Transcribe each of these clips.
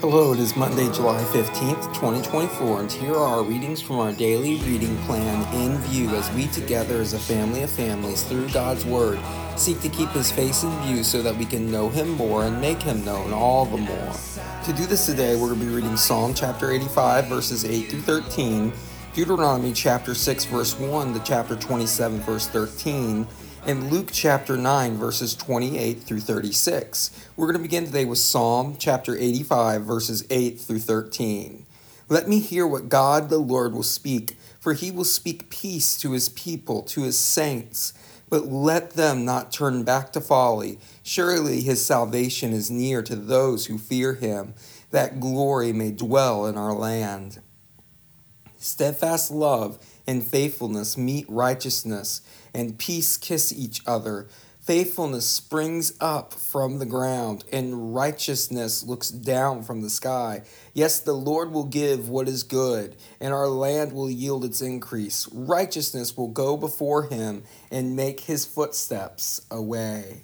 Hello, it is Monday, July 15th, 2024, and here are our readings from our daily reading plan in view as we together as a family of families through God's Word seek to keep His face in view so that we can know Him more and make Him known all the more. To do this today, we're going to be reading Psalm chapter 85, verses 8 through 13, Deuteronomy chapter 6, verse 1 to chapter 27, verse 13, and Luke chapter 9, verses 28 through 36. We're going to begin today with Psalm chapter 85, verses 8 through 13. Let me hear what God the Lord will speak, for He will speak peace to His people, to His saints. But let them not turn back to folly. Surely His salvation is near to those who fear Him, that glory may dwell in our land. Steadfast love and faithfulness meet righteousness, and peace kiss each other. Faithfulness springs up from the ground, and righteousness looks down from the sky. Yes, the Lord will give what is good, and our land will yield its increase. Righteousness will go before Him and make His footsteps a way.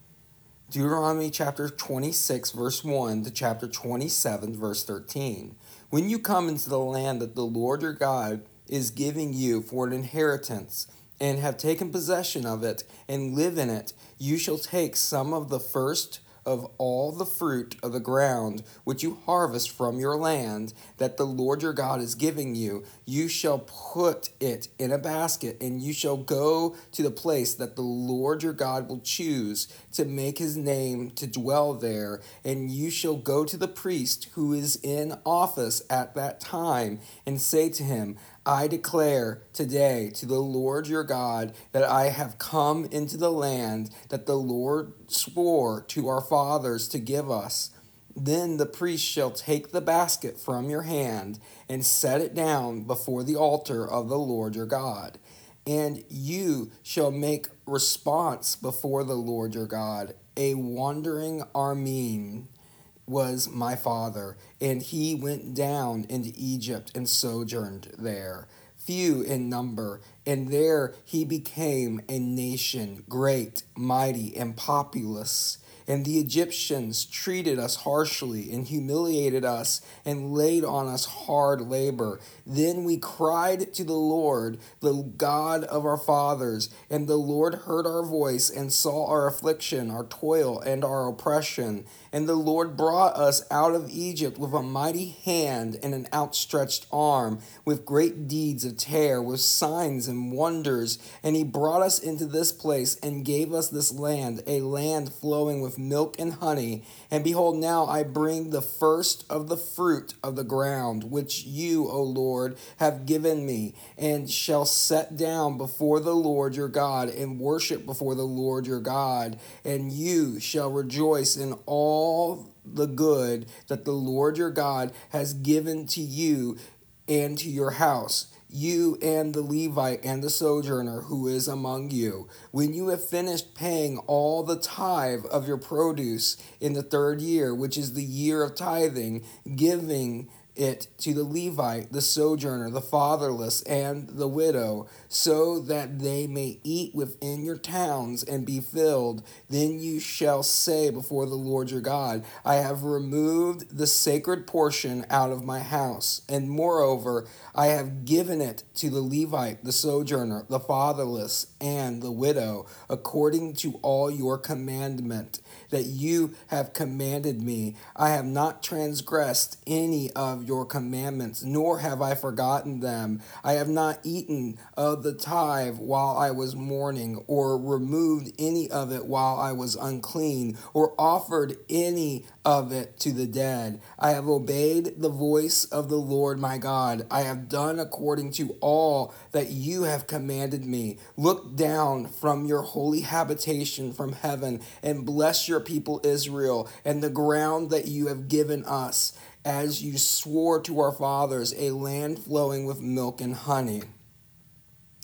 Deuteronomy chapter 26, verse 1 to chapter 27, verse 13. When you come into the land that the Lord your God is giving you for an inheritance, and have taken possession of it, and live in it, you shall take some of the first of all the fruit of the ground which you harvest from your land that the Lord your God is giving you. You shall put it in a basket, and you shall go to the place that the Lord your God will choose to make His name to dwell there. And you shall go to the priest who is in office at that time and say to him, I declare today to the Lord your God that I have come into the land that the Lord swore to our fathers to give us. Then the priest shall take the basket from your hand and set it down before the altar of the Lord your God. And you shall make response before the Lord your God. A wandering Aramean was my father, and he went down into Egypt and sojourned there, few in number, and there he became a nation, great, mighty, and populous. And the Egyptians treated us harshly and humiliated us and laid on us hard labor. Then we cried to the Lord, the God of our fathers, and the Lord heard our voice and saw our affliction, our toil, and our oppression. And the Lord brought us out of Egypt with a mighty hand and an outstretched arm, with great deeds of terror, with signs and wonders. And He brought us into this place and gave us this land, a land flowing with milk and honey. And behold, now I bring the first of the fruit of the ground, which you, O Lord, have given me, and shall set down before the Lord your God, and worship before the Lord your God. And you shall rejoice in all the good that the Lord your God has given to you and to your house, you and the Levite and the sojourner who is among you. When you have finished paying all the tithe of your produce in the third year, which is the year of tithing, giving it to the Levite, the sojourner, the fatherless, and the widow, so that they may eat within your towns and be filled. Then you shall say before the Lord your God, I have removed the sacred portion out of my house, and moreover, I have given it to the Levite, the sojourner, the fatherless, and the widow, according to all your commandment that you have commanded me. I have not transgressed any of your commandments, nor have I forgotten them. I have not eaten of the tithe while I was mourning, or removed any of it while I was unclean, or offered any of it to the dead. I have obeyed the voice of the Lord my God. I have done according to all that you have commanded me. Look down from your holy habitation from heaven and bless your people Israel and the ground that you have given us, as you swore to our fathers, a land flowing with milk and honey.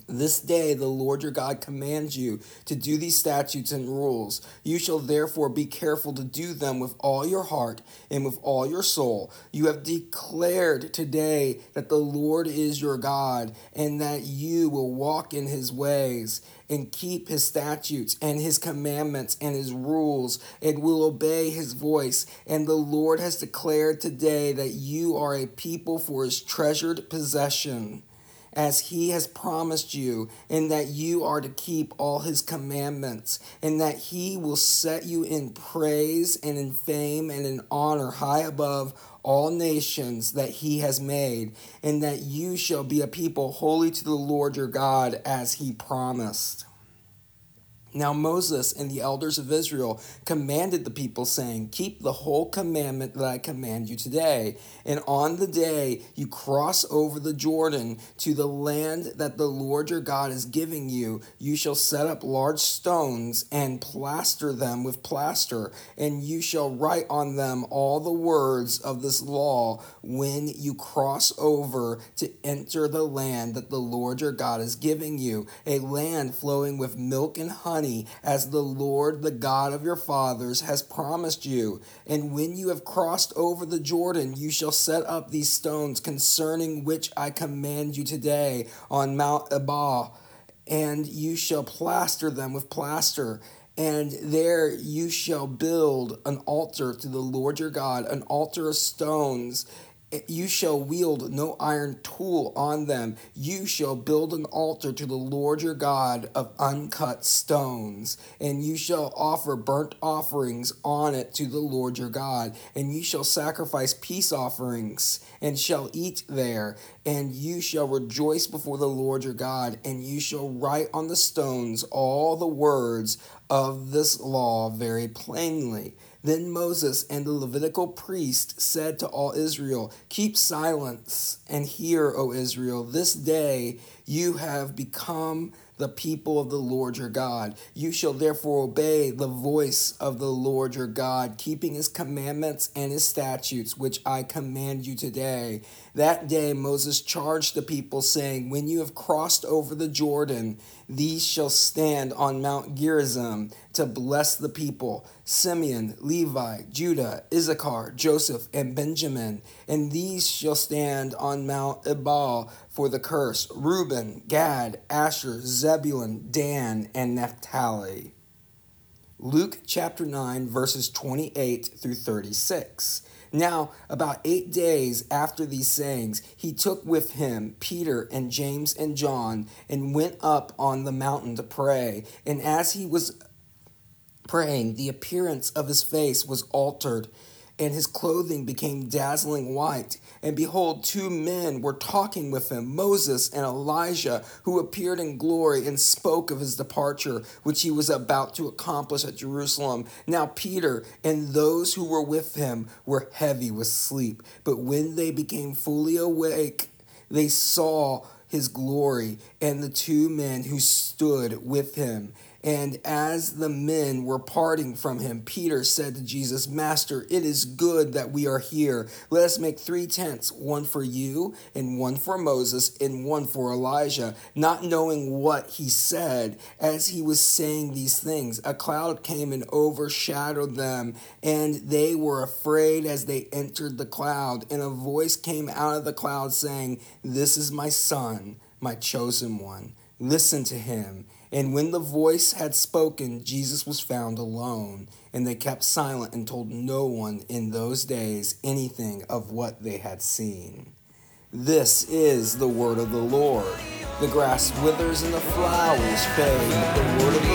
This day the Lord your God commands you to do these statutes and rules. You shall therefore be careful to do them with all your heart and with all your soul. You have declared today that the Lord is your God, and that you will walk in his ways and keep his statutes and his commandments and his rules, and will obey his voice. And the Lord has declared today that you are a people for his treasured possession, as he has promised you, and that you are to keep all his commandments, and that he will set you in praise and in fame and in honor high above all nations that he has made, and that you shall be a people holy to the Lord your God, as he promised. Now Moses and the elders of Israel commanded the people, saying, Keep the whole commandment that I command you today. And on the day you cross over the Jordan to the land that the Lord your God is giving you, you shall set up large stones and plaster them with plaster, and you shall write on them all the words of this law when you cross over to enter the land that the Lord your God is giving you, a land flowing with milk and honey, as the Lord, the God of your fathers, has promised you. And when you have crossed over the Jordan, you shall set up these stones concerning which I command you today on Mount Ebal, and you shall plaster them with plaster. And there you shall build an altar to the Lord your God, an altar of stones. You shall wield no iron tool on them. You shall build an altar to the Lord your God of uncut stones, and you shall offer burnt offerings on it to the Lord your God, and you shall sacrifice peace offerings, and shall eat there, and you shall rejoice before the Lord your God, and you shall write on the stones all the words of this law very plainly. Then Moses and the Levitical priest said to all Israel, Keep silence and hear, O Israel. This day you have become the people of the Lord your God. You shall therefore obey the voice of the Lord your God, keeping his commandments and his statutes, which I command you today. That day Moses charged the people, saying, When you have crossed over the Jordan, these shall stand on Mount Gerizim to bless the people: Simeon, Levi, Judah, Issachar, Joseph, and Benjamin. And these shall stand on Mount Ebal for the curse: Reuben, Gad, Asher, Zebulun, Dan, and Naphtali. Luke chapter 9, verses 28 through 36. Now, about 8 days after these sayings, he took with him Peter and James and John, and went up on the mountain to pray. And as he was praying, the appearance of his face was altered, and his clothing became dazzling white. And behold, 2 men were talking with him, Moses and Elijah, who appeared in glory and spoke of his departure, which he was about to accomplish at Jerusalem. Now Peter and those who were with him were heavy with sleep. But when they became fully awake, they saw his glory and the 2 men who stood with him. And as the men were parting from him, Peter said to Jesus, Master, it is good that we are here. Let us make 3 tents, one for you, and one for Moses, and one for Elijah. Not knowing what he said, as he was saying these things, a cloud came and overshadowed them, and they were afraid as they entered the cloud. And a voice came out of the cloud saying, This is my son, my chosen one. Listen to him. And when the voice had spoken, Jesus was found alone, and they kept silent and told no one in those days anything of what they had seen. This is the word of the Lord. The grass withers and the flowers fade, but the word of